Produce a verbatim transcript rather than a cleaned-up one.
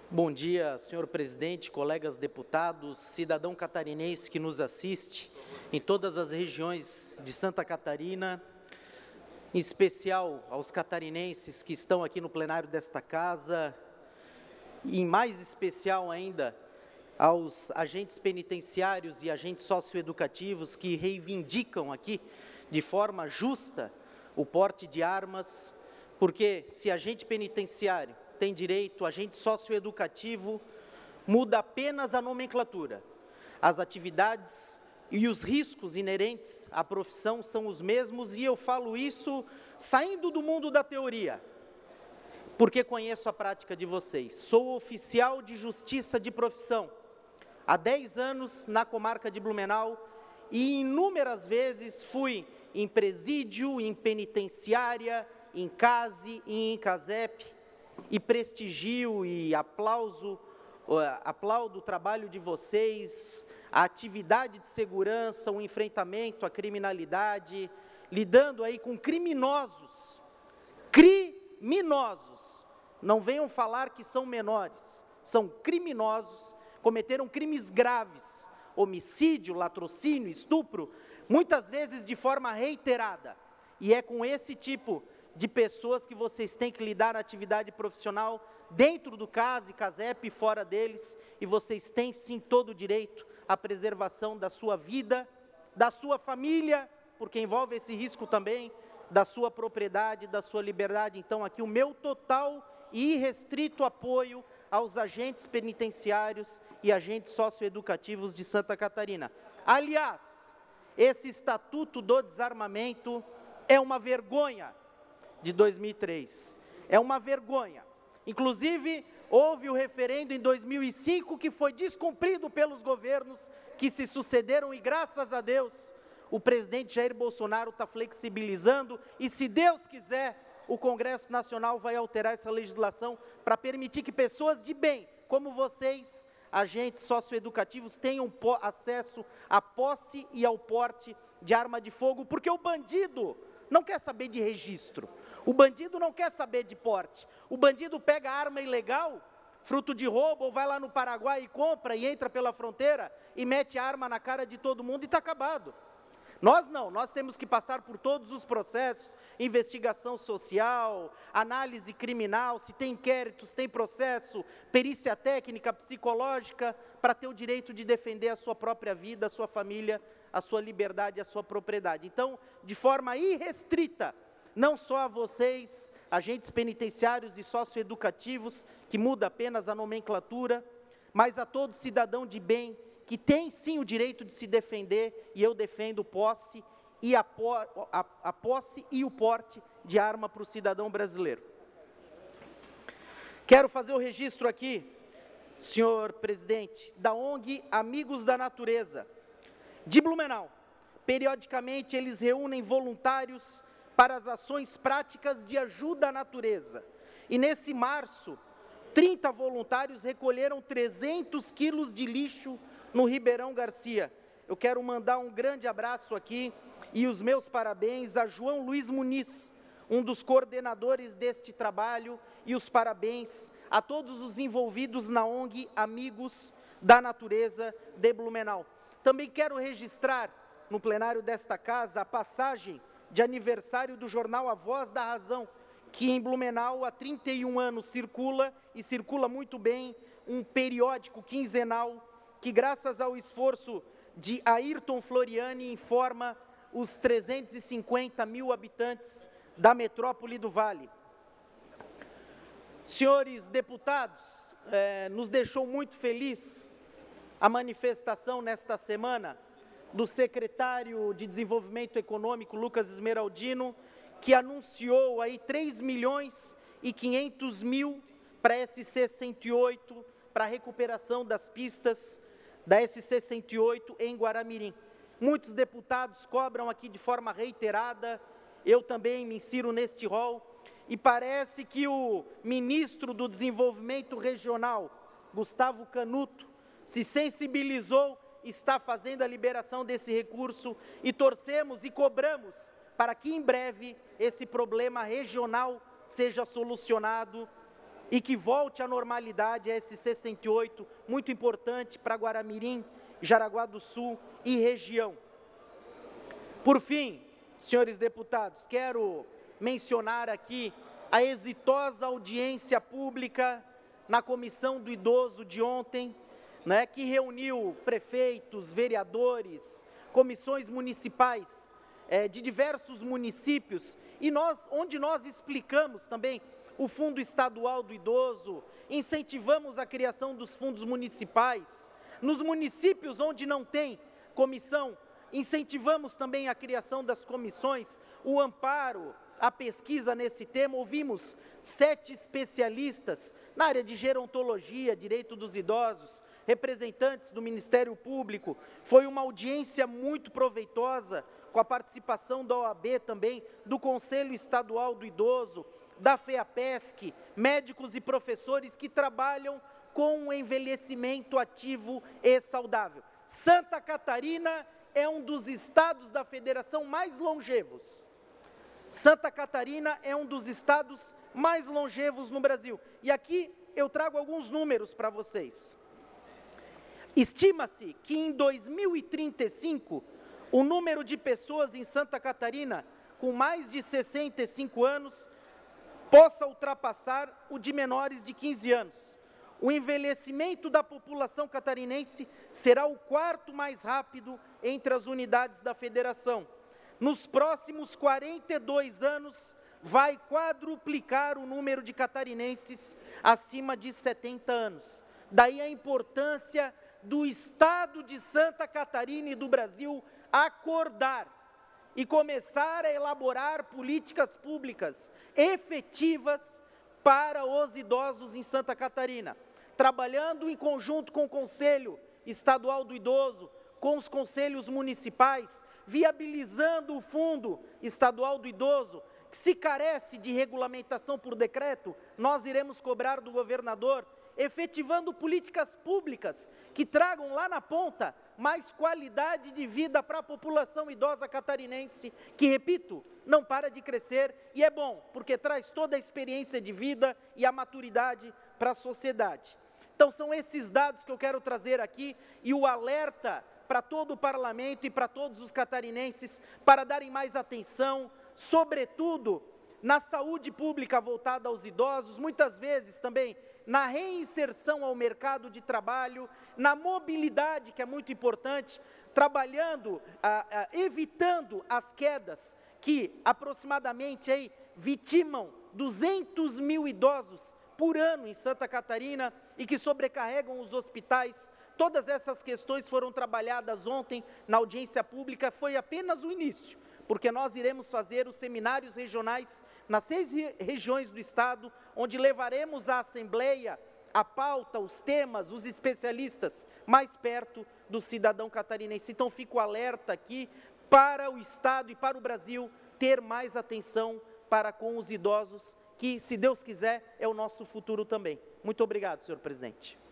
Bom dia, senhor presidente, colegas deputados, cidadão catarinense que nos assiste em todas as regiões de Santa Catarina, em especial aos catarinenses que estão aqui no plenário desta casa, e em mais especial ainda aos agentes penitenciários e agentes socioeducativos que reivindicam aqui de forma justa o porte de armas, porque se agente penitenciário tem direito, agente socioeducativo muda apenas a nomenclatura. As atividades e os riscos inerentes à profissão são os mesmos, e eu falo isso saindo do mundo da teoria, porque conheço a prática de vocês. Sou oficial de justiça de profissão há dez anos na comarca de Blumenau e inúmeras vezes fui em presídio, em penitenciária, em case e em casep, e prestigio e aplauso, aplaudo o trabalho de vocês, a atividade de segurança, o enfrentamento à criminalidade, lidando aí com criminosos, criminosos, não venham falar que são menores, são criminosos, cometeram crimes graves, homicídio, latrocínio, estupro, muitas vezes de forma reiterada, e é com esse tipo de pessoas que vocês têm que lidar na atividade profissional, dentro do CAS e CASEP e fora deles, e vocês têm sim todo o direito à preservação da sua vida, da sua família, porque envolve esse risco também, da sua propriedade, da sua liberdade. Então aqui o meu total e irrestrito apoio aos agentes penitenciários e agentes socioeducativos de Santa Catarina. Aliás, esse Estatuto do Desarmamento é uma vergonha de dois mil e três, é uma vergonha. Inclusive, houve o referendo em dois mil e cinco que foi descumprido pelos governos que se sucederam e, graças a Deus, o presidente Jair Bolsonaro está flexibilizando e, se Deus quiser, o Congresso Nacional vai alterar essa legislação para permitir que pessoas de bem, como vocês, agentes socioeducativos, tenham acesso à posse e ao porte de arma de fogo, porque o bandido não quer saber de registro, o bandido não quer saber de porte, o bandido pega arma ilegal, fruto de roubo, ou vai lá no Paraguai e compra e entra pela fronteira e mete a arma na cara de todo mundo e está acabado. Nós não, nós temos que passar por todos os processos, investigação social, análise criminal, se tem inquérito, se tem processo, perícia técnica, psicológica, para ter o direito de defender a sua própria vida, a sua família, a sua liberdade, a sua propriedade. Então, de forma irrestrita, não só a vocês, agentes penitenciários e socioeducativos, que muda apenas a nomenclatura, mas a todo cidadão de bem, que tem sim o direito de se defender, e eu defendo posse e a, po a, a posse e o porte de arma para o cidadão brasileiro. Quero fazer o registro aqui, senhor presidente, da O N G Amigos da Natureza, de Blumenau. Periodicamente eles reúnem voluntários para as ações práticas de ajuda à natureza. E nesse março, trinta voluntários recolheram trezentos quilos de lixo no Ribeirão Garcia. Eu quero mandar um grande abraço aqui e os meus parabéns a João Luiz Muniz, um dos coordenadores deste trabalho, e os parabéns a todos os envolvidos na O N G Amigos da Natureza de Blumenau. Também quero registrar no plenário desta casa a passagem de aniversário do jornal A Voz da Razão, que em Blumenau há trinta e um anos circula, e circula muito bem, um periódico quinzenal que, graças ao esforço de Ayrton Floriani, informa os trezentos e cinquenta mil habitantes da metrópole do Vale. Senhores deputados, eh, nos deixou muito feliz a manifestação nesta semana do secretário de Desenvolvimento Econômico, Lucas Esmeraldino, que anunciou aí três milhões e quinhentos mil para a S C cento e oito, para a recuperação das pistas da S C cento e oito em Guaramirim. Muitos deputados cobram aqui de forma reiterada, eu também me insiro neste rol, e parece que o ministro do Desenvolvimento Regional, Gustavo Canuto, se sensibilizou, está fazendo a liberação desse recurso, e torcemos e cobramos para que em breve esse problema regional seja solucionado e que volte à normalidade a S C sessenta e oito, muito importante para Guaramirim, Jaraguá do Sul e região. Por fim, senhores deputados, quero mencionar aqui a exitosa audiência pública na Comissão do Idoso de ontem, né, que reuniu prefeitos, vereadores, comissões municipais é, de diversos municípios, e nós, onde nós explicamos também o Fundo Estadual do Idoso, incentivamos a criação dos fundos municipais. Nos municípios onde não tem comissão, incentivamos também a criação das comissões, o amparo, a pesquisa nesse tema. Ouvimos sete especialistas na área de gerontologia, direito dos idosos, representantes do Ministério Público. Foi uma audiência muito proveitosa, com a participação da O A B também, do Conselho Estadual do Idoso, da FEAPESC, médicos e professores que trabalham com o envelhecimento ativo e saudável. Santa Catarina é um dos estados da federação mais longevos. Santa Catarina é um dos estados mais longevos no Brasil. E aqui eu trago alguns números para vocês. Estima-se que em dois mil e trinta e cinco, o número de pessoas em Santa Catarina com mais de sessenta e cinco anos possa ultrapassar o de menores de quinze anos. O envelhecimento da população catarinense será o quarto mais rápido entre as unidades da federação. Nos próximos quarenta e dois anos, vai quadruplicar o número de catarinenses acima de setenta anos. Daí a importância do Estado de Santa Catarina e do Brasil acordar e começar a elaborar políticas públicas efetivas para os idosos em Santa Catarina, trabalhando em conjunto com o Conselho Estadual do Idoso, com os conselhos municipais, viabilizando o Fundo Estadual do Idoso, que se carece de regulamentação por decreto, nós iremos cobrar do governador, efetivando políticas públicas que tragam lá na ponta mais qualidade de vida para a população idosa catarinense, que, repito, não para de crescer, e é bom, porque traz toda a experiência de vida e a maturidade para a sociedade. Então, são esses dados que eu quero trazer aqui, e o alerta para todo o parlamento e para todos os catarinenses, para darem mais atenção, sobretudo na saúde pública voltada aos idosos, muitas vezes também na reinserção ao mercado de trabalho, na mobilidade, que é muito importante, trabalhando, ah, ah, evitando as quedas que aproximadamente aí vitimam duzentos mil idosos por ano em Santa Catarina e que sobrecarregam os hospitais. Todas essas questões foram trabalhadas ontem na audiência pública, foi apenas o início, porque nós iremos fazer os seminários regionais nas seis re- regiões do estado, onde levaremos à Assembleia a pauta, os temas, os especialistas mais perto do cidadão catarinense. Então, fico alerta aqui para o estado e para o Brasil ter mais atenção para com os idosos, que, se Deus quiser, é o nosso futuro também. Muito obrigado, senhor presidente.